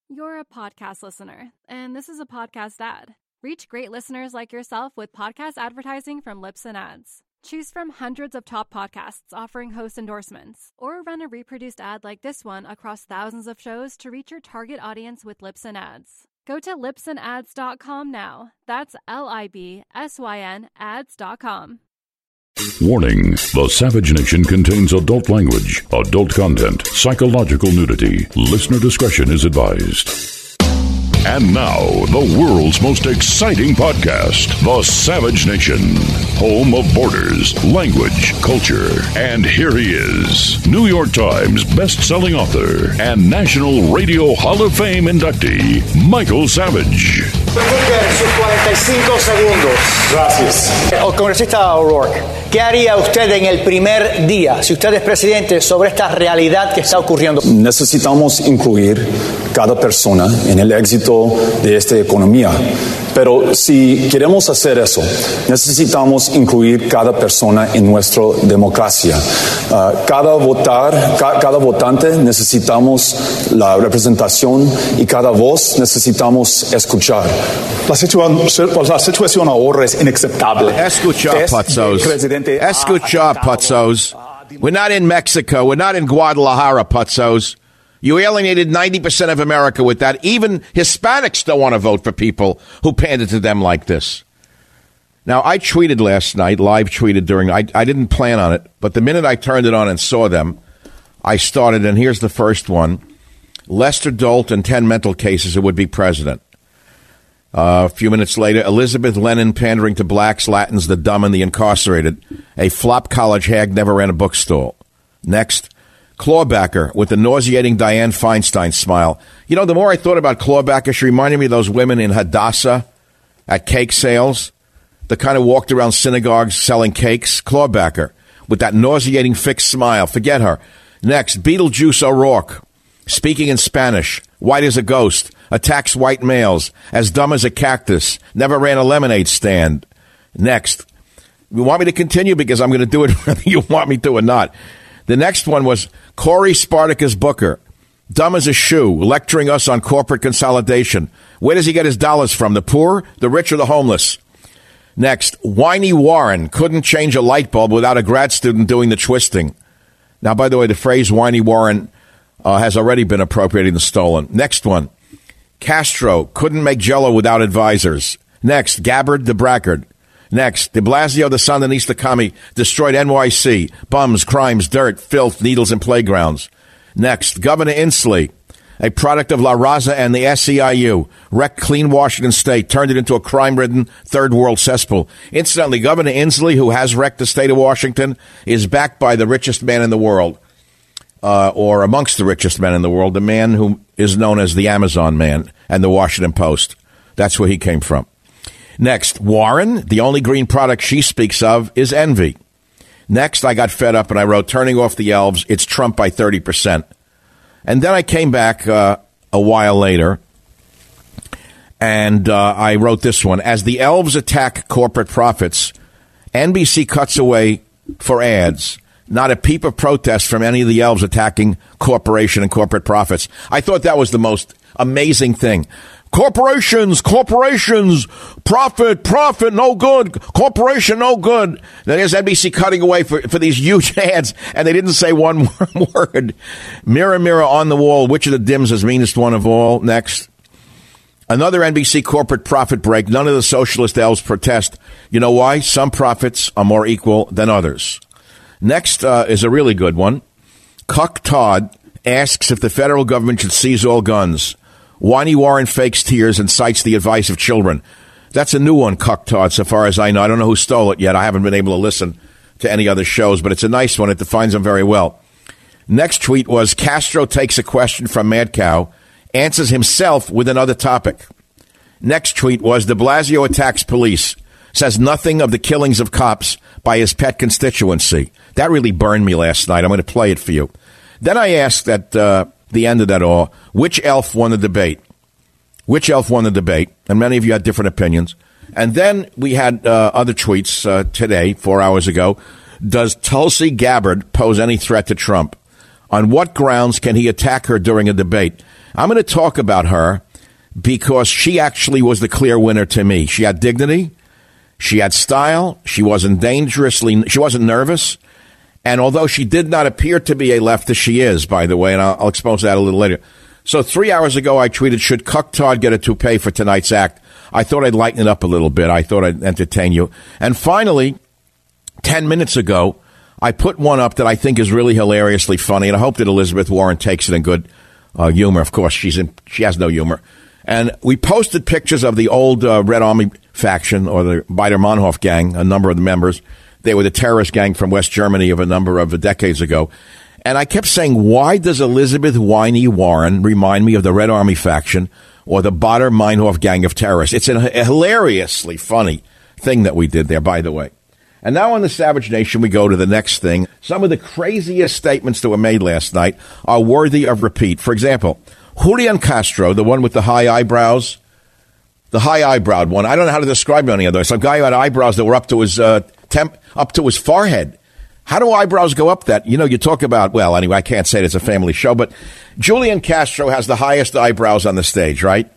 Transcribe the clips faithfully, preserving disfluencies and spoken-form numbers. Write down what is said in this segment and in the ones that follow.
You're a podcast listener, and this is a podcast ad. Reach great listeners like yourself with podcast advertising from Libsyn Ads. Choose from hundreds of top podcasts offering host endorsements, or run a reproduced ad like this one across thousands of shows to reach your target audience with Libsyn Ads. Go to libsyn ads dot com now. That's L I B S Y N ads dot com. Warning, the Savage Nation contains adult language, adult content, psychological nudity. Listener discretion is advised. And now, the world's most exciting podcast, The Savage Nation, home of borders, language, culture. And here he is, New York Times best-selling author and National Radio Hall of Fame inductee, Michael Savage. sus cuarenta y cinco segundos. Gracias. El congresista O'Rourke, ¿qué haría usted en el primer día, si usted es presidente, sobre esta realidad que está ocurriendo? Necesitamos incluir cada persona en el éxito de esta economía. Pero si queremos hacer eso, necesitamos incluir cada persona en nuestra democracia. Uh, cada votar, ca- cada votante necesitamos la representación y cada voz necesitamos escuchar. La situación, la situación ahora es inaceptable. Escucha, Putzos. Escucha, Putzos. We're not in Mexico. We're not in Guadalajara, Putzos. You alienated ninety percent of America with that. Even Hispanics don't want to vote for people who pander to them like this. Now, I tweeted last night, live tweeted during, I, I didn't plan on it, but the minute I turned it on and saw them, I started, and here's the first one. Lester Dolt and ten mental cases who would be president. Uh, a few minutes later, Elizabeth Lennon pandering to blacks, Latins, the dumb, and the incarcerated. A flop college hag never ran a bookstore. Next, Clawbacker with the nauseating Dianne Feinstein smile. You know, the more I thought about Clawbacker, she reminded me of those women in Hadassah at cake sales. The kind of walked around synagogues selling cakes. Clawbacker with that nauseating fixed smile. Forget her. Next, Beetlejuice O'Rourke, speaking in Spanish, white as a ghost, attacks white males, as dumb as a cactus, never ran a lemonade stand. Next, you want me to continue because I'm going to do it whether you want me to or not. The next one was Cory Spartacus Booker, dumb as a shoe, lecturing us on corporate consolidation. Where does he get his dollars from, the poor, the rich, or the homeless? Next, Whiny Warren couldn't change a light bulb without a grad student doing the twisting. Now, by the way, the phrase Whiny Warren uh, has already been appropriated and stolen. Next one, Castro couldn't make Jell-O without advisors. Next, Gabbard the Braggart. Next, de Blasio the Sandinista commie destroyed N Y C. Bums, crimes, dirt, filth, needles, and playgrounds. Next, Governor Inslee, a product of La Raza and the S E I U, wrecked clean Washington State, turned it into a crime-ridden third-world cesspool. Incidentally, Governor Inslee, who has wrecked the state of Washington, is backed by the richest man in the world, uh, or amongst the richest men in the world, the man who is known as the Amazon Man and the Washington Post. That's where he came from. Next, Warren, the only green product she speaks of is envy. Next, I got fed up and I wrote, turning off the elves, it's Trump by thirty percent. And then I came back uh, a while later and uh, I wrote this one. As the elves attack corporate profits, N B C cuts away for ads. Not a peep of protest from any of the elves attacking corporation and corporate profits. I thought that was the most amazing thing. Corporations, corporations, profit, profit, no good. Corporation, no good. Then there's N B C cutting away for, for these huge ads, and they didn't say one word. Mirror, mirror on the wall, which of the Dims is meanest one of all? Next. Another N B C corporate profit break. None of the socialist elves protest. You know why? Some profits are more equal than others. Next uh, is a really good one. Cuck Todd asks if the federal government should seize all guns. Whiny Warren fakes tears and cites the advice of children. That's a new one, Cuck Todd, so far as I know. I don't know who stole it yet. I haven't been able to listen to any other shows, but it's a nice one. It defines them very well. Next tweet was Castro takes a question from Mad Cow, answers himself with another topic. Next tweet was de Blasio attacks police, says nothing of the killings of cops by his pet constituency. That really burned me last night. I'm going to play it for you. Then I asked at uh, the end of that all, which elf won the debate? Which elf won the debate? And many of you had different opinions. And then we had uh, other tweets uh, today, four hours ago. Does Tulsi Gabbard pose any threat to Trump? On what grounds can he attack her during a debate? I'm going to talk about her because she actually was the clear winner to me. She had dignity. She had style. She wasn't dangerously, she wasn't nervous. And although she did not appear to be a leftist, she is, by the way, and I'll, I'll expose that a little later. So three hours ago, I tweeted, should Cuck Todd get a toupee for tonight's act? I thought I'd lighten it up a little bit. I thought I'd entertain you. And finally, ten minutes ago, I put one up that I think is really hilariously funny, and I hope that Elizabeth Warren takes it in good uh, humor. Of course, she's in, she has no humor. And we posted pictures of the old uh, Red Army faction, or the Baader-Meinhof gang, a number of the members. They were the terrorist gang from West Germany of a number of decades ago. And I kept saying, why does Elizabeth Winey Warren remind me of the Red Army faction or the Baader-Meinhof gang of terrorists? It's a hilariously funny thing that we did there, by the way. And now on the Savage Nation, we go to the next thing. Some of the craziest statements that were made last night are worthy of repeat. For example, Julian Castro, the one with the high eyebrows, the high eyebrowed one. I don't know how to describe any of those. Some guy who had eyebrows that were up to his uh, temp, up to his forehead. How do eyebrows go up that? You know, you talk about, well, anyway, I can't say it, it's a family show, but Julian Castro has the highest eyebrows on the stage, right?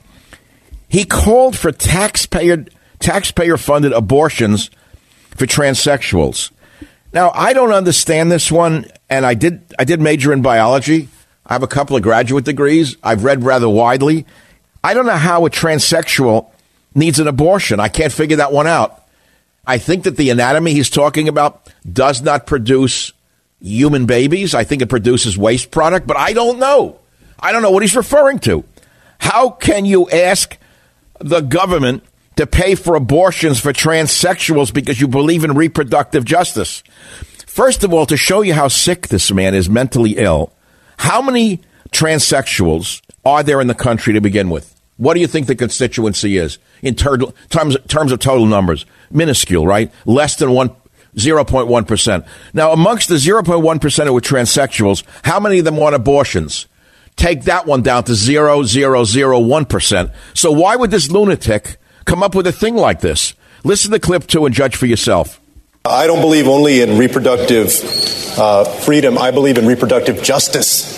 He called for taxpayer taxpayer-funded abortions for transsexuals. Now, I don't understand this one, and I did I did major in biology. I have a couple of graduate degrees. I've read rather widely. I don't know how a transsexual needs an abortion. I can't figure that one out. I think that the anatomy he's talking about does not produce human babies. I think it produces waste product, but I don't know. I don't know what he's referring to. How can you ask the government to pay for abortions for transsexuals because you believe in reproductive justice? First of all, to show you how sick this man is mentally ill, how many transsexuals are there in the country to begin with? What do you think the constituency is in ter- terms, terms of total numbers? Minuscule, right? Less than one, zero point one percent. Now, amongst the zero point one percent who are transsexuals, how many of them want abortions? Take that one down to zero point zero zero one percent. So why would this lunatic come up with a thing like this? Listen to clip two and judge for yourself. I don't believe only in reproductive uh, freedom. I believe in reproductive justice.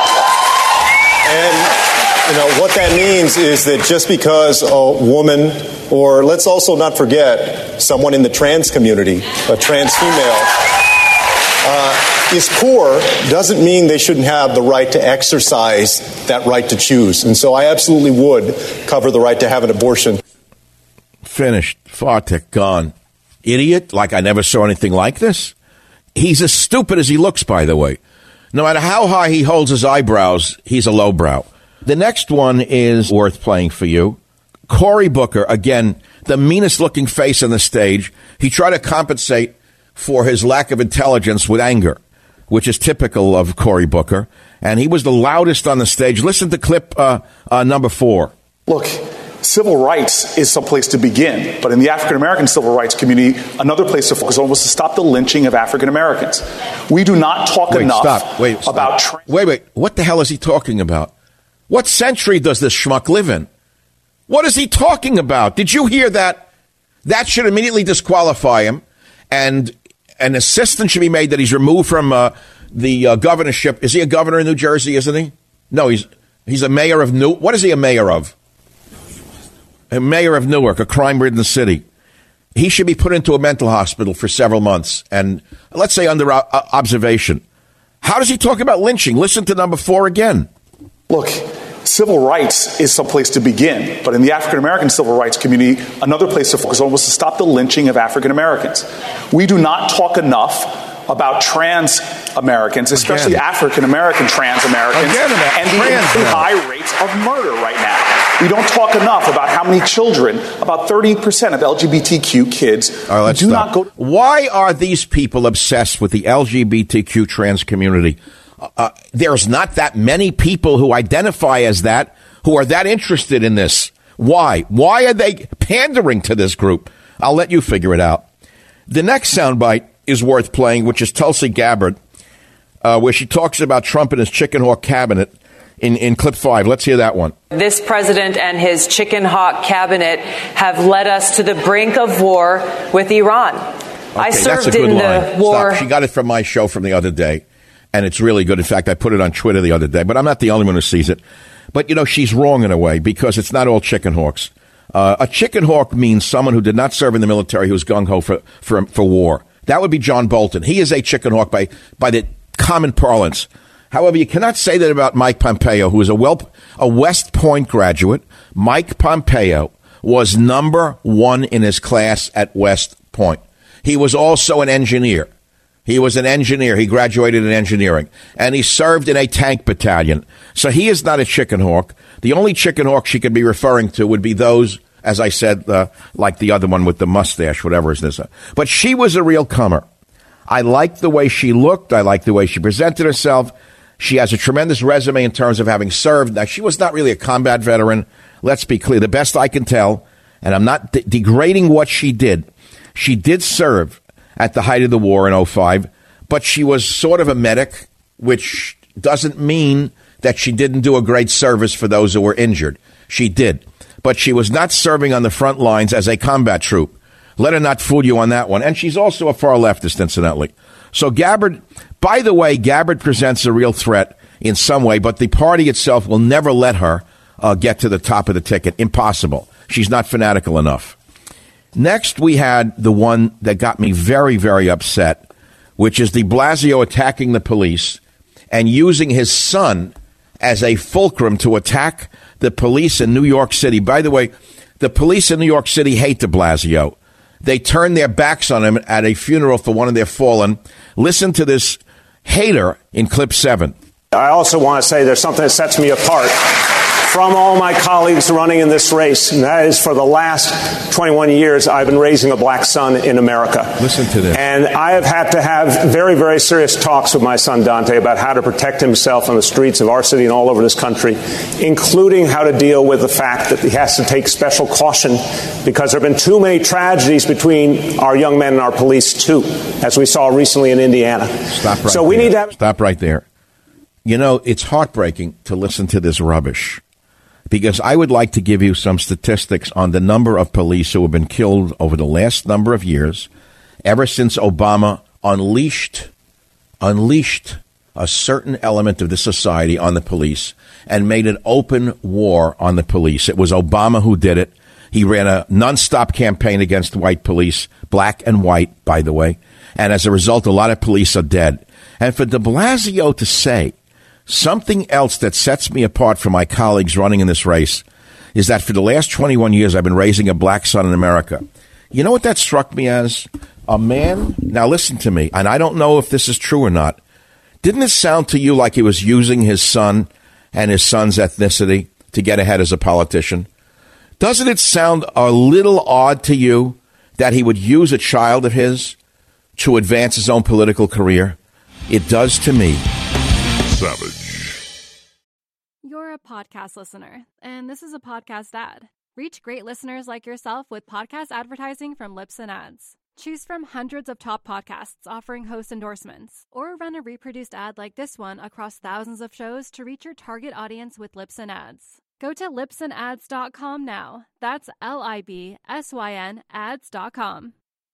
And you know, what that means is that just because a woman, or let's also not forget, someone in the trans community, a trans female, uh, is poor, doesn't mean they shouldn't have the right to exercise that right to choose. And so I absolutely would cover the right to have an abortion. Finished. Fartek, gone. Idiot, like I never saw anything like this. He's as stupid as he looks, by the way. No matter how high he holds his eyebrows, he's a lowbrow. The next one is worth playing for you. Cory Booker, again, the meanest looking face on the stage. He tried to compensate for his lack of intelligence with anger, which is typical of Cory Booker. And he was the loudest on the stage. Listen to clip uh, uh, number four. Look, civil rights is some place to begin, but in the African-American civil rights community, another place to focus on was to stop the lynching of African-Americans. We do not talk wait, enough stop. Wait, stop. about... Tra- wait, wait. What the hell is he talking about? What century does this schmuck live in? What is he talking about? Did you hear that? That should immediately disqualify him, and an assistant should be made that he's removed from uh, the uh, governorship. Is he a governor in New Jersey, isn't he? No, he's he's a mayor of New... What is he a mayor of? A mayor of Newark, a crime-ridden city. He should be put into a mental hospital for several months, and let's say under uh, observation. How does he talk about lynching? Listen to number four again. Look, civil rights is some place to begin, but in the African-American civil rights community, another place to focus on was to stop the lynching of African-Americans. We do not talk enough about trans Americans, especially Again. African-American trans Americans, Again, and the trans high rates of murder right now. We don't talk enough about how many children, about thirty percent of L G B T Q kids All right, do stop. not go to- Why are these people obsessed with the L G B T Q trans community? Uh, there's not that many people who identify as that, who are that interested in this. Why? Why are they pandering to this group? I'll let you figure it out. The next soundbite is worth playing, which is Tulsi Gabbard, uh, where she talks about Trump and his chicken hawk cabinet in, in clip five. Let's hear that one. This president and his chicken hawk cabinet have led us to the brink of war with Iran. Okay, I served that's a good in line. the war. Stop. She got it from my show from the other day, and it's really good. In fact, I put it on Twitter the other day, but I'm not the only one who sees it. But, you know, she's wrong in a way because it's not all chicken hawks. Uh, a chicken hawk means someone who did not serve in the military who was gung-ho for, for, for war. That would be John Bolton. He is a chicken hawk by, by the common parlance. However, you cannot say that about Mike Pompeo, who is a, well, a West Point graduate. Mike Pompeo was number one in his class at West Point. He was also an engineer. He was an engineer. He graduated in engineering. And he served in a tank battalion. So he is not a chicken hawk. The only chicken hawk she could be referring to would be those, as I said, uh, like the other one with the mustache, whatever is this. But she was a real comer. I liked the way she looked. I liked the way she presented herself. She has a tremendous resume in terms of having served. Now, she was not really a combat veteran. Let's be clear. The best I can tell, and I'm not de- degrading what she did, she did serve at the height of the war in oh five, but she was sort of a medic, which doesn't mean that she didn't do a great service for those who were injured. She did. But she was not serving on the front lines as a combat troop. Let her not fool you on that one. And she's also a far leftist, incidentally. So Gabbard, by the way, Gabbard presents a real threat in some way, but the party itself will never let her uh, get to the top of the ticket. Impossible. She's not fanatical enough. Next, we had the one that got me very, very upset, which is de Blasio attacking the police and using his son as a fulcrum to attack the police in New York City. By the way, the police in New York City hate de Blasio. They turned their backs on him at a funeral for one of their fallen. Listen to this hater in clip seven. I also want to say there's something that sets me apart from all my colleagues running in this race, and that is for the last twenty-one years, I've been raising a black son in America. Listen to this. And I have had to have very, very serious talks with my son Dante about how to protect himself on the streets of our city and all over this country, including how to deal with the fact that he has to take special caution because there have been too many tragedies between our young men and our police, too, as we saw recently in Indiana. Stop right so we there. need to have- Stop right there. You know, it's heartbreaking to listen to this rubbish. Because I would like to give you some statistics on the number of police who have been killed over the last number of years, ever since Obama unleashed, unleashed a certain element of the society on the police and made an open war on the police. It was Obama who did it. He ran a nonstop campaign against white police, black and white, by the way. And as a result, a lot of police are dead. And for de Blasio to say something else that sets me apart from my colleagues running in this race is that for the last twenty-one years, I've been raising a black son in America. You know what that struck me as? A man. Now, listen to me, and I don't know if this is true or not. Didn't it sound to you like he was using his son and his son's ethnicity to get ahead as a politician? Doesn't it sound a little odd to you that he would use a child of his to advance his own political career? It does to me. Savage. You're a podcast listener, and this is a podcast ad. Reach great listeners like yourself with podcast advertising from Libsyn Ads. Choose from hundreds of top podcasts offering host endorsements, or run a reproduced ad like this one across thousands of shows to reach your target audience with Libsyn Ads. Go to libsyn ads dot com now. That's L I B S Y N ads dot com.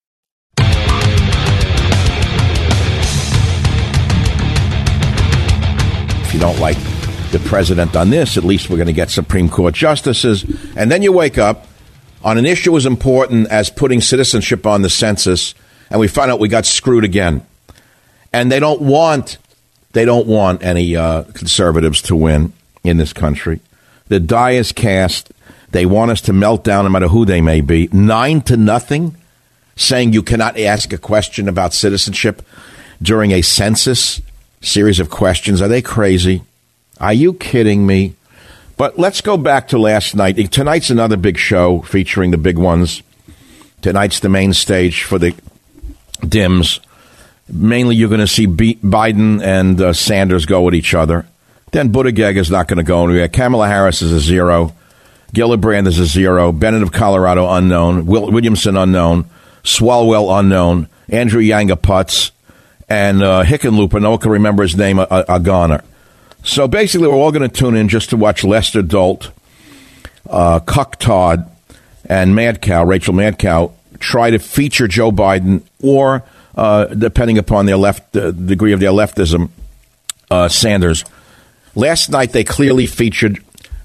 If you don't like the president on this, at least we're going to get Supreme Court justices. And then you wake up on an issue as important as putting citizenship on the census, and we find out we got screwed again. And they don't want, they don't want any uh, conservatives to win in this country. The die is cast. They want us to melt down no matter who they may be. Nine to nothing, saying you cannot ask a question about citizenship during a census series of questions. Are they crazy? Are you kidding me? But let's go back to last night. Tonight's another big show featuring the big ones. Tonight's the main stage for the Dems. Mainly you're going to see B- Biden and uh, Sanders go at each other. Then Buttigieg is not going to go anywhere. Kamala Harris is a zero. Gillibrand is a zero. Bennett of Colorado, unknown. Will- Williamson, unknown. Swalwell, unknown. Andrew Yang, a putz. And uh, Hickenlooper, no one can remember his name, a, a goner. So basically, we're all going to tune in just to watch Lester Dolt, uh, Cuck Todd, and Mad Cow, Rachel Mad Cow, try to feature Joe Biden or, uh, depending upon their left uh, degree of their leftism, uh, Sanders. Last night, they clearly featured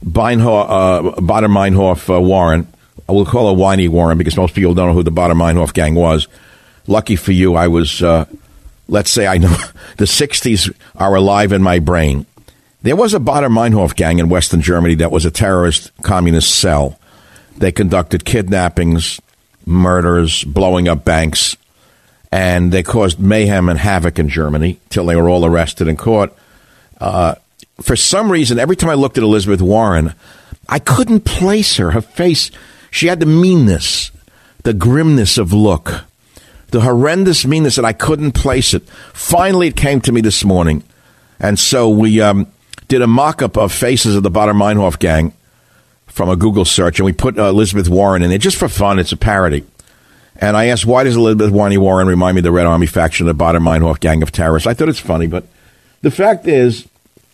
Beinhoff, uh, Baader-Meinhof uh, Warren. We'll call her Whiny Warren because most people don't know who the Baader-Meinhof gang was. Lucky for you, I was, uh, let's say I know, the sixties are alive in my brain. There was a Baader-Meinhof gang in Western Germany that was a terrorist communist cell. They conducted kidnappings, murders, blowing up banks, and they caused mayhem and havoc in Germany till they were all arrested and caught. Uh, for some reason, every time I looked at Elizabeth Warren, I couldn't place her. Her face, she had the meanness, the grimness of look, the horrendous meanness that I couldn't place it. Finally, it came to me this morning, and so we um, did a mock-up of faces of the Baader-Meinhof gang from a Google search, and we put uh, Elizabeth Warren in it just for fun. It's a parody. And I asked, why does Elizabeth Warren remind me of the Red Army faction, the Baader-Meinhof gang of terrorists? I thought it's funny, but the fact is,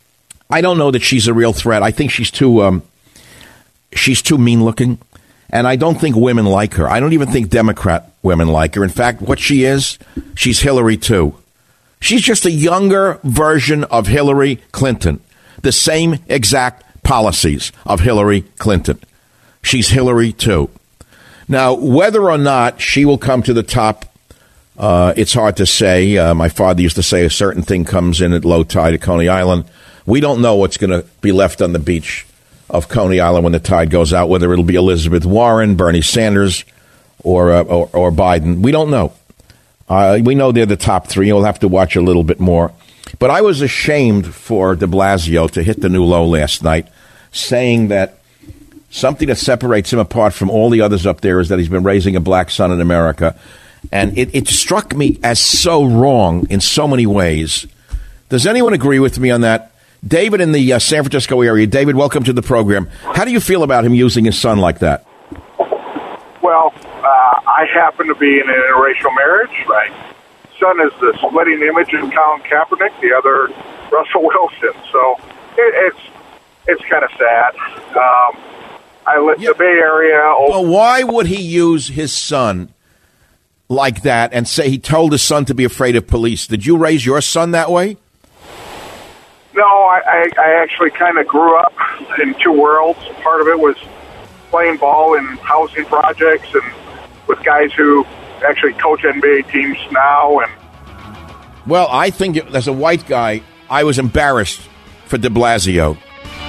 I don't know that she's a real threat. I think she's too, um, she's too mean-looking, and I don't think women like her. I don't even think Democrat women like her. In fact, what she is, she's Hillary, too. She's just a younger version of Hillary Clinton, the same exact policies of Hillary Clinton. She's Hillary, too. Now, whether or not she will come to the top, uh, it's hard to say. Uh, my father used to say a certain thing comes in at low tide at Coney Island. We don't know what's going to be left on the beach of Coney Island when the tide goes out, whether it'll be Elizabeth Warren, Bernie Sanders, or uh, or, or Biden. We don't know. Uh, we know they're the top three. We'll have to watch a little bit more. But I was ashamed for de Blasio to hit the new low last night, saying that something that separates him apart from all the others up there is that he's been raising a black son in America. And it, it struck me as so wrong in so many ways. Does anyone agree with me on that? David in the uh, San Francisco area. David, welcome to the program. How do you feel about him using his son like that? Well, uh, I happen to be in an interracial marriage. My son is the splitting image of Colin Kaepernick, the other Russell Wilson. So it, it's it's kind of sad. Um, I live in yeah. the Bay Area. Well, why would he use his son like that and say he told his son to be afraid of police? Did you raise your son that way? No, I, I, I actually kind of grew up in two worlds. Part of it was playing ball in housing projects and with guys who actually coach N B A teams now. And well, I think as a white guy, I was embarrassed for de Blasio.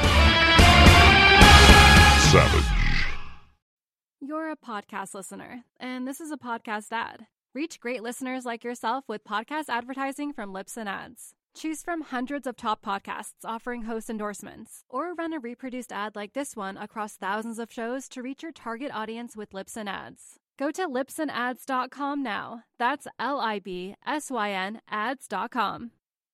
Savage. You're a podcast listener, and this is a podcast ad. Reach great listeners like yourself with podcast advertising from Libsyn Ads. Choose from hundreds of top podcasts offering host endorsements, or run a reproduced ad like this one across thousands of shows to reach your target audience with Libsyn Ads. Go to libsyn ads dot com now. That's L I B S Y N ads dot com.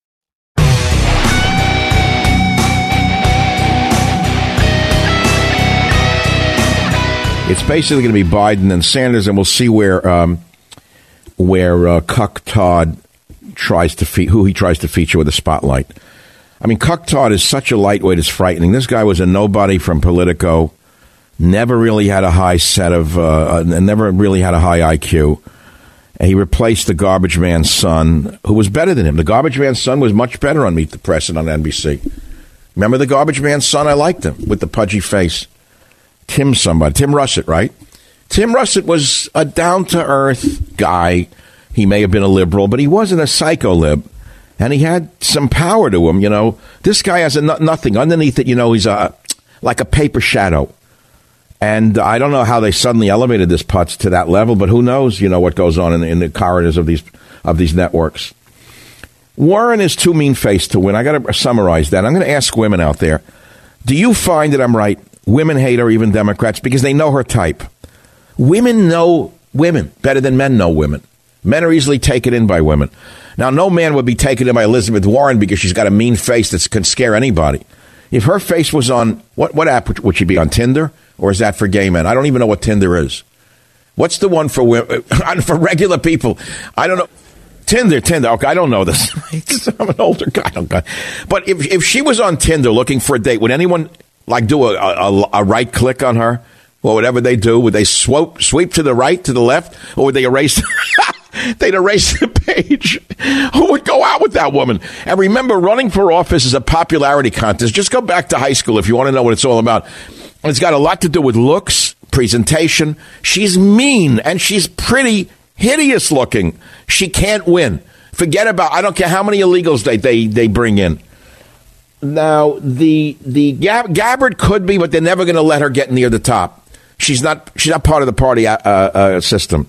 It's basically going to be Biden and Sanders, and we'll see where um, where uh, Cuck Todd tries to fe- who he tries to feature with a spotlight. I mean, Cuck Todd is such a lightweight; it's frightening. This guy was a nobody from Politico, never really had a high set of, uh, never really had a high I Q. And he replaced the garbage man's son, who was better than him. The garbage man's son was much better on Meet the Press and on N B C. Remember the garbage man's son? I liked him with the pudgy face. Tim somebody. Tim Russett, right? Tim Russett was a down-to-earth guy. He may have been a liberal, but he wasn't a psycho-lib. And he had some power to him, you know. This guy has a no- nothing. Underneath it, you know, he's a, like a paper shadow. And I don't know how they suddenly elevated this putz to that level, but who knows, you know, what goes on in, in the corridors of these of these networks. Warren is too mean-faced to win. I got to summarize that. I'm going to ask women out there, do you find that I'm right? Women hate her, even Democrats, because they know her type. Women know women better than men know women. Men are easily taken in by women. Now, no man would be taken in by Elizabeth Warren because she's got a mean face that can scare anybody. If her face was on, what, what app would she be on, Tinder? Or is that for gay men? I don't even know what Tinder is. What's the one for women, for regular people? I don't know. Tinder, Tinder. Okay, I don't know this. I'm an older guy. Okay. But if if she was on Tinder looking for a date, would anyone like do a, a, a right click on her or whatever they do? Would they swoop, sweep to the right, to the left, or would they erase? they'd erase the page. Who would go out with that woman? And remember, running for office is a popularity contest. Just go back to high school if you want to know what it's all about. And it's got a lot to do with looks, presentation. She's mean, and she's pretty hideous looking. She can't win. Forget about, I don't care how many illegals they, they, they bring in. Now, the the Gab- Gabbard could be, but they're never going to let her get near the top. She's not she's not part of the party uh, uh, system.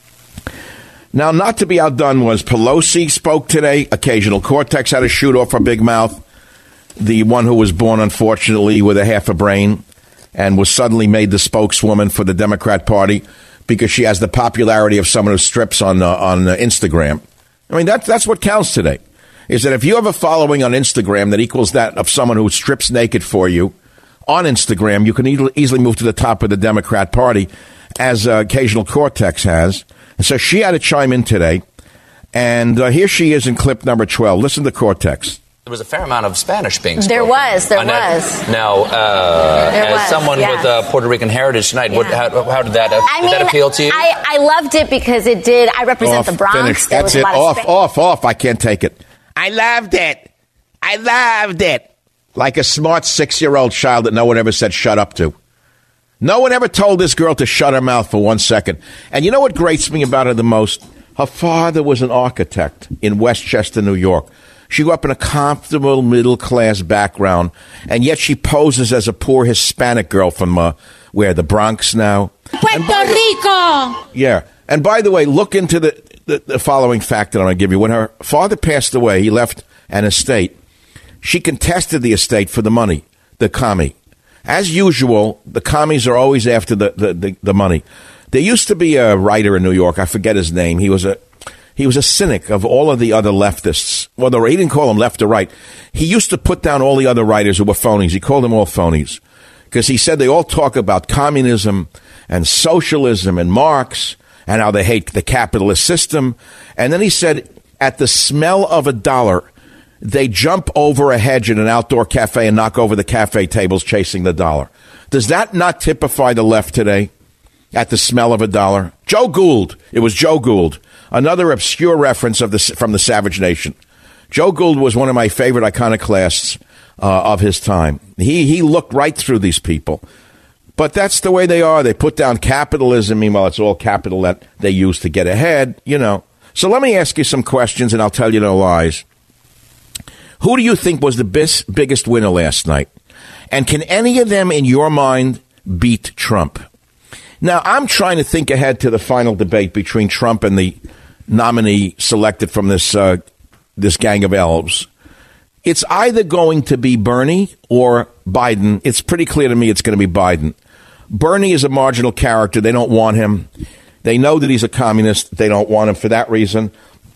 Now, not to be outdone was Pelosi spoke today. Occasional Cortex had to shoot off her big mouth. The one who was born, unfortunately, with a half a brain and was suddenly made the spokeswoman for the Democrat Party because she has the popularity of someone who strips on uh, on uh, Instagram. I mean, that's that's what counts today. Is that if you have a following on Instagram that equals that of someone who strips naked for you on Instagram, you can e- easily move to the top of the Democrat Party, as uh, Occasional Cortex has. And so she had to chime in today. And uh, here she is in clip number twelve. Listen to Cortex. There was a fair amount of Spanish being spoken. There was, there Annette, was. Now, uh, there as was, someone yes. with uh, Puerto Rican heritage tonight, yeah. what, how, how did that, uh, I did mean, that appeal to you? I, I loved it because it did. I represent Off, the Bronx. Finished. There That's was it. a lot of Off, Span- off, off. I can't take it. I loved it. I loved it. Like a smart six-year-old child that no one ever said shut up to. No one ever told this girl to shut her mouth for one second. And you know what grates me about her the most? Her father was an architect in Westchester, New York. She grew up in a comfortable middle-class background, and yet she poses as a poor Hispanic girl from, uh, where, the Bronx now? Puerto Rico! Yeah. And by the way, look into the, the, the following fact that I'm going to give you. When her father passed away, he left an estate. She contested the estate for the money, the commie. As usual, the commies are always after the, the, the, the money. There used to be a writer in New York, I forget his name. He was a he was a cynic of all of the other leftists. Well, he didn't call them left or right. He used to put down all the other writers who were phonies. He called them all phonies because he said they all talk about communism and socialism and Marx and how they hate the capitalist system. And then he said, at the smell of a dollar, they jump over a hedge in an outdoor cafe and knock over the cafe tables chasing the dollar. Does that not typify the left today? At the smell of a dollar? Joe Gould. It was Joe Gould. Another obscure reference of the, from the Savage Nation. Joe Gould was one of my favorite iconoclasts uh, of his time. He he looked right through these people. But that's the way they are. They put down capitalism. Meanwhile, it's all capital that they use to get ahead, you know. So let me ask you some questions, and I'll tell you no lies. Who do you think was the bis- biggest winner last night? And can any of them, in your mind, beat Trump? Now, I'm trying to think ahead to the final debate between Trump and the nominee selected from this uh, this gang of elves. It's either going to be Bernie or Biden. It's pretty clear to me it's going to be Biden. Bernie is a marginal character. They don't want him. They know that he's a communist. They don't want him for that reason.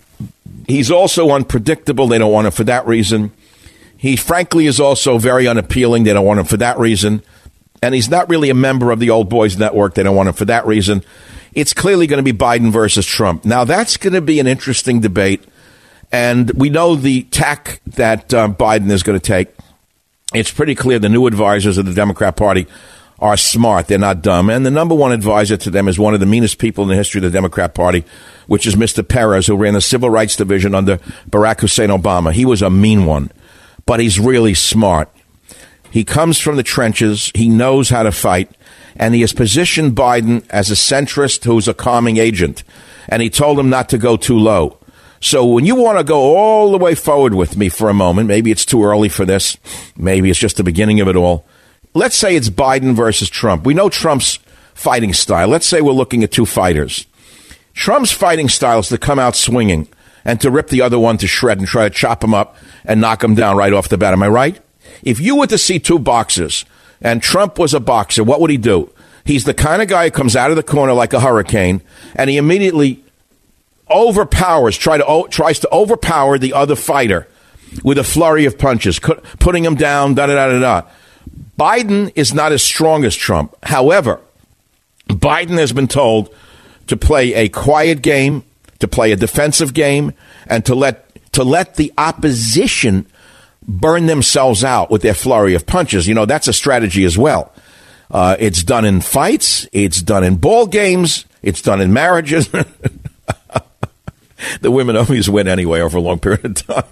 He's also unpredictable. They don't want him for that reason. He, frankly, is also very unappealing. They don't want him for that reason. And he's not really a member of the Old Boys Network. They don't want him for that reason. It's clearly going to be Biden versus Trump. Now, that's going to be an interesting debate. And we know the tack that uh, Biden is going to take. It's pretty clear the new advisors of the Democrat Party are smart. They're not dumb. And the number one advisor to them is one of the meanest people in the history of the Democrat Party, which is Mister Perez, who ran the Civil Rights Division under Barack Hussein Obama. He was a mean one, but he's really smart. He comes from the trenches. He knows how to fight. And he has positioned Biden as a centrist who's a calming agent. And he told him not to go too low. So when you want to go all the way forward with me for a moment, maybe it's too early for this. Maybe it's just the beginning of it all. Let's say it's Biden versus Trump. We know Trump's fighting style. Let's say we're looking at two fighters. Trump's fighting style is to come out swinging and to rip the other one to shred and try to chop him up and knock him down right off the bat. Am I right? If you were to see two boxers and Trump was a boxer, what would he do? He's the kind of guy who comes out of the corner like a hurricane, and he immediately overpowers, try to, o- tries to overpower the other fighter with a flurry of punches, cu- putting him down, da-da-da-da-da. Biden is not as strong as Trump. However, Biden has been told to play a quiet game, to play a defensive game, and to let to let the opposition burn themselves out with their flurry of punches. You know, that's a strategy as well. Uh, it's done in fights. It's done in ball games. It's done in marriages. The women always win anyway over a long period of time.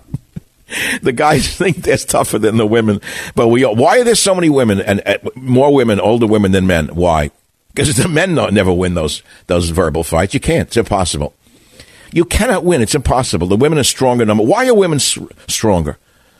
The guys think they're tougher than the women, but we. Why are there so many women and uh, more women, older women than men? Why? Because the men don't, never win those those verbal fights. You can't. It's impossible. You cannot win. It's impossible. The women are stronger. Number. Why are women s- stronger?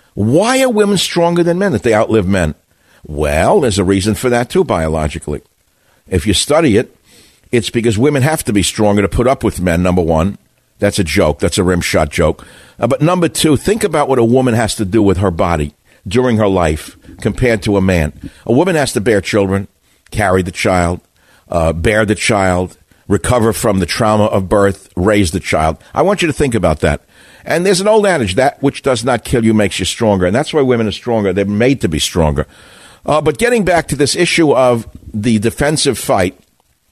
Why are women stronger than men? That they outlive men? Well, there's a reason for that too, biologically. If you study it, it's because women have to be stronger to put up with men. Number one. That's a joke. That's a rim shot joke. Uh, but number two, think about what a woman has to do with her body during her life compared to a man. A woman has to bear children, carry the child, uh, bear the child, recover from the trauma of birth, raise the child. I want you to think about that. And there's an old adage, that which does not kill you makes you stronger. And that's why women are stronger. They're made to be stronger. Uh, but getting back to this issue of the defensive fight,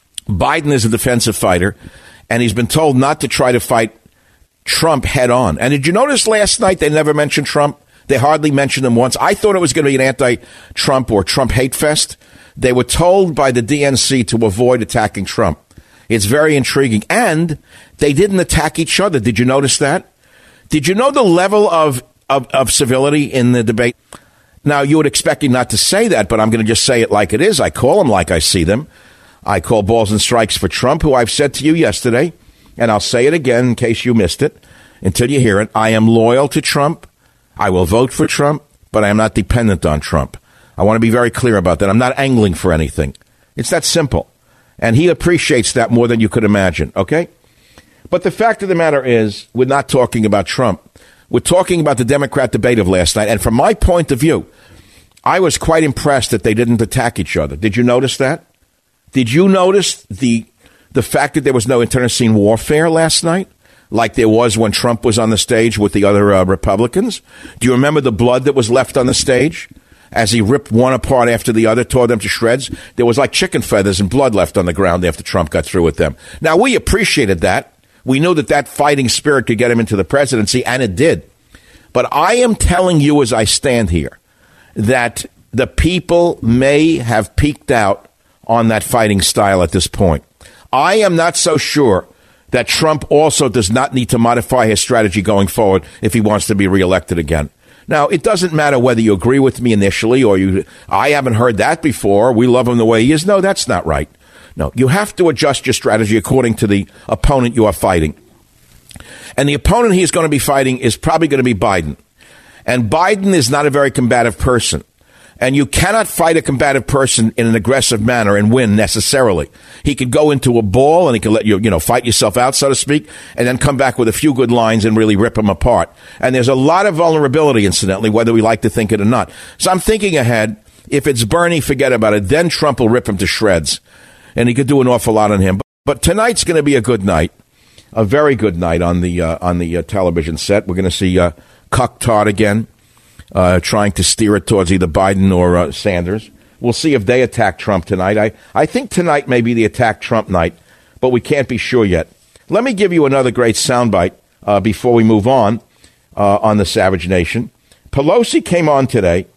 Biden is a defensive fighter. And he's been told not to try to fight Trump head on. And did you notice last night they never mentioned Trump? They hardly mentioned him once. I thought it was going to be an anti-Trump or Trump hate fest. They were told by the D N C to avoid attacking Trump. It's very intriguing. And they didn't attack each other. Did you notice that? Did you know the level of, of, of civility in the debate? Now, you would expect me not to say that, but I'm going to just say it like it is. I call them like I see them. I call balls and strikes for Trump, who I've said to you yesterday, and I'll say it again in case you missed it, until you hear it. I am loyal to Trump. I will vote for Trump, but I am not dependent on Trump. I want to be very clear about that. I'm not angling for anything. It's that simple. And he appreciates that more than you could imagine, okay? But the fact of the matter is, we're not talking about Trump. We're talking about the Democrat debate of last night. And from my point of view, I was quite impressed that they didn't attack each other. Did you notice that? Did you notice the the fact that there was no internecine warfare last night, like there was when Trump was on the stage with the other uh, Republicans? Do you remember the blood that was left on the stage as he ripped one apart after the other, tore them to shreds? There was like chicken feathers and blood left on the ground after Trump got through with them. Now, we appreciated that. We knew that that fighting spirit could get him into the presidency, and it did. But I am telling you as I stand here that the people may have peaked out on that fighting style at this point. I am not so sure that Trump also does not need to modify his strategy going forward if he wants to be reelected again. Now, it doesn't matter whether you agree with me initially or you, I haven't heard that before. We love him the way he is. No, that's not right. No, you have to adjust your strategy according to the opponent you are fighting. And the opponent he is going to be fighting is probably going to be Biden. And Biden is not a very combative person. And you cannot fight a combative person in an aggressive manner and win necessarily. He could go into a ball and he could let you, you know, fight yourself out, so to speak, and then come back with a few good lines and really rip them apart. And there's a lot of vulnerability, incidentally, whether we like to think it or not. So I'm thinking ahead. If it's Bernie, forget about it. Then Trump will rip him to shreds. And he could do an awful lot on him. But, but tonight's going to be a good night, a very good night on the uh, on the uh, television set. We're going to see uh, Cuck Todd again. Uh, trying to steer it towards either Biden or uh, Sanders. We'll see if they attack Trump tonight. I, I think tonight may be the attack Trump night, but we can't be sure yet. Let me give you another great soundbite uh, before we move on uh, on the Savage Nation. Pelosi came on today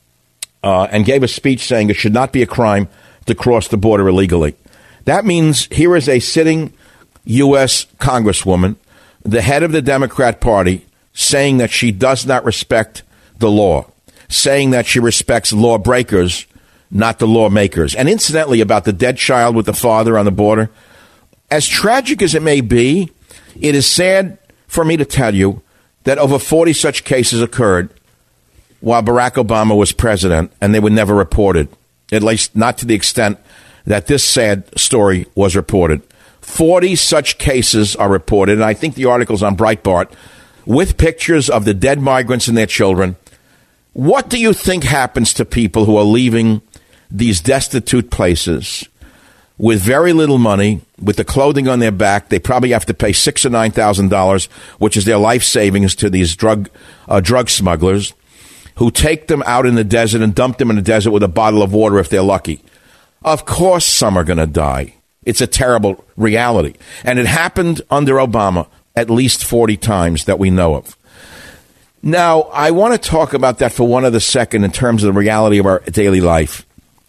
uh, and gave a speech saying it should not be a crime to cross the border illegally. That means here is a sitting U S congresswoman, the head of the Democrat Party, saying that she does not respect the law, saying that she respects lawbreakers, not the lawmakers. And incidentally, about the dead child with the father on the border, as tragic as it may be, it is sad for me to tell you that over forty such cases occurred while Barack Obama was president, and they were never reported, at least not to the extent that this sad story was reported. forty such cases are reported, and I think the article's on Breitbart, with pictures of the dead migrants and their children. What do you think happens to people who are leaving these destitute places with very little money, with the clothing on their back? They probably have to pay six or nine thousand dollars, which is their life savings, to these drug uh, drug smugglers, who take them out in the desert and dump them in the desert with a bottle of water if they're lucky. Of course, some are going to die. It's a terrible reality, and it happened under Obama at least forty times that we know of. Now, I want to talk about that for one other second in terms of the reality of our daily life.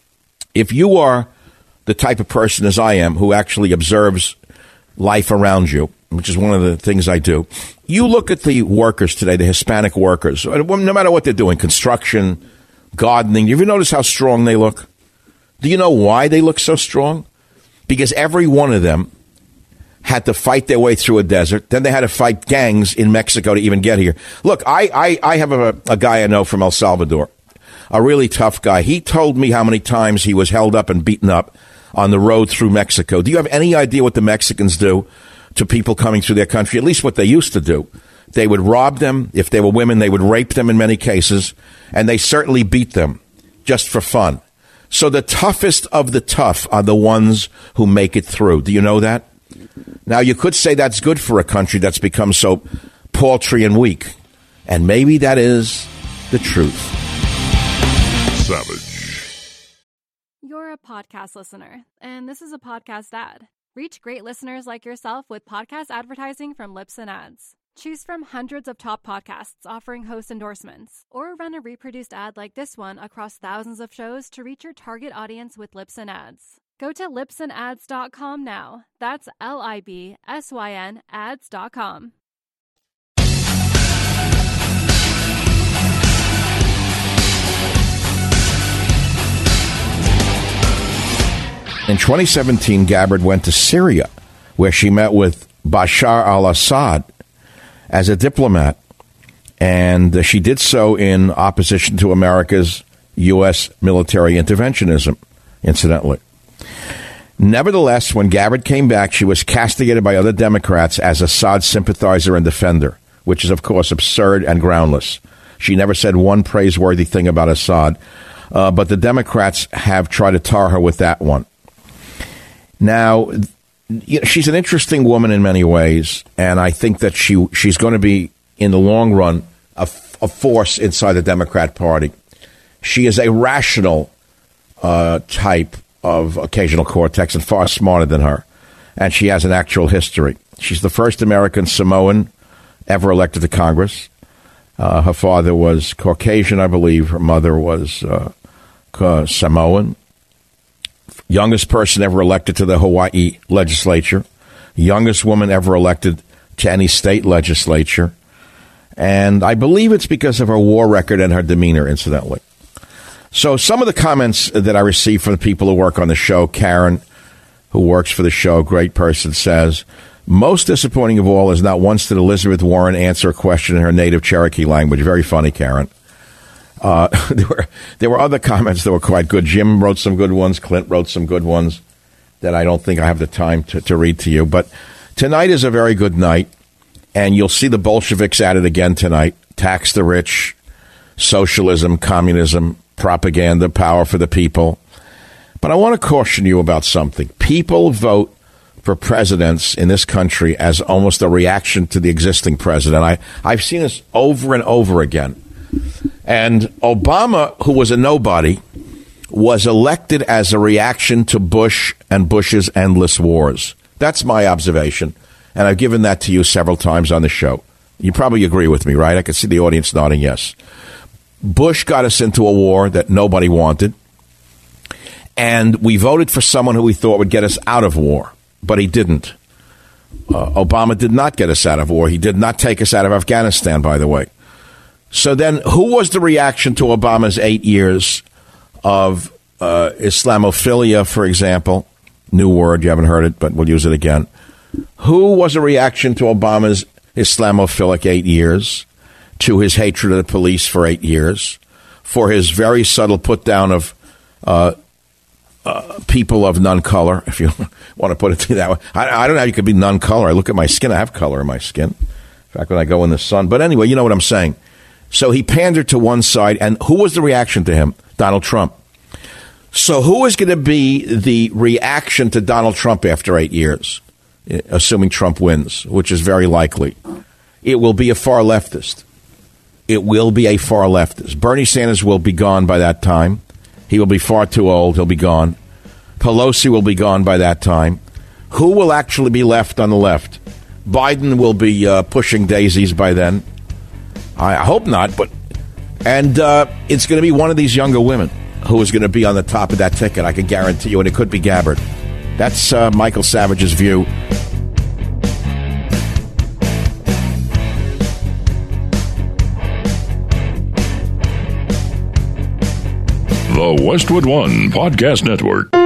If you are the type of person, as I am, who actually observes life around you, which is one of the things I do. You look at the workers today, the Hispanic workers, no matter what they're doing, construction, gardening. You ever notice how strong they look? Do you know why they look so strong? Because every one of them had to fight their way through a desert. Then they had to fight gangs in Mexico to even get here. Look, I, I, I have a, a guy I know from El Salvador, a really tough guy. He told me how many times he was held up and beaten up on the road through Mexico. Do you have any idea what the Mexicans do to people coming through their country? At least what they used to do. They would rob them. If they were women, they would rape them in many cases. And they certainly beat them just for fun. So the toughest of the tough are the ones who make it through. Do you know that? Now, you could say that's good for a country that's become so paltry and weak. And maybe that is the truth. Savage. You're a podcast listener, and this is a podcast ad. Reach great listeners like yourself with podcast advertising from Libsyn Ads. Choose from hundreds of top podcasts offering host endorsements, or run a reproduced ad like this one across thousands of shows to reach your target audience with Libsyn Ads. Go to libsyn ads dot com now. That's L I B S Y N ads dot com. In twenty seventeen, Gabbard went to Syria, where she met with Bashar al-Assad as a diplomat, and she did so in opposition to America's U S military interventionism, incidentally. Nevertheless, when Gabbard came back, she was castigated by other Democrats as Assad sympathizer and defender, which is, of course, absurd and groundless. She never said one praiseworthy thing about Assad, uh, but the Democrats have tried to tar her with that one. Now, you know, she's an interesting woman in many ways, and I think that she she's going to be, in the long run, a, a force inside the Democrat Party. She is a rational uh, type of occasional cortex and far smarter than her, and she has an actual history. She's the first American Samoan ever elected to Congress. Uh, her father was Caucasian, I believe. Her mother was uh, Samoan. Youngest person ever elected to the Hawaii legislature. Youngest woman ever elected to any state legislature. And I believe it's because of her war record and her demeanor, incidentally. So some of the comments that I received from the people who work on the show, Karen, who works for the show, great person, says, most disappointing of all is not once did Elizabeth Warren answer a question in her native Cherokee language. Very funny, Karen. Uh, there were there were other comments that were quite good. Jim wrote some good ones. Clint wrote some good ones that I don't think I have the time to, to read to you. But tonight is a very good night, and you'll see the Bolsheviks at it again tonight. Tax the rich, socialism, communism, propaganda, power for the people. But I want to caution you about something. People vote for presidents in this country as almost a reaction to the existing president. I, I've seen this over and over again. And Obama, who was a nobody, was elected as a reaction to Bush and Bush's endless wars. That's my observation. And I've given that to you several times on the show. You probably agree with me, right? I can see the audience nodding yes. Bush got us into a war that nobody wanted, and we voted for someone who we thought would get us out of war, but he didn't. Uh, Obama did not get us out of war. He did not take us out of Afghanistan, by the way. So then who was the reaction to Obama's eight years of uh, Islamophilia, for example? New word, you haven't heard it, but we'll use it again. Who was a reaction to Obama's Islamophilic eight years? To his hatred of the police for eight years, for his very subtle put down of uh, uh, people of none color, if you want to put it that way. I, I don't know how you could be none color. I look at my skin. I have color in my skin. In fact, when I go in the sun. But anyway, you know what I'm saying. So he pandered to one side. And who was the reaction to him? Donald Trump. So who is going to be the reaction to Donald Trump after eight years, assuming Trump wins, which is very likely? It will be a far leftist. It will be a far leftist. Bernie Sanders will be gone by that time. He will be far too old. He'll be gone. Pelosi will be gone by that time. Who will actually be left on the left? Biden will be uh, pushing daisies by then. I hope not, but... And uh, it's going to be one of these younger women who is going to be on the top of that ticket, I can guarantee you, and it could be Gabbard. That's uh, Michael Savage's view. The Westwood One Podcast Network.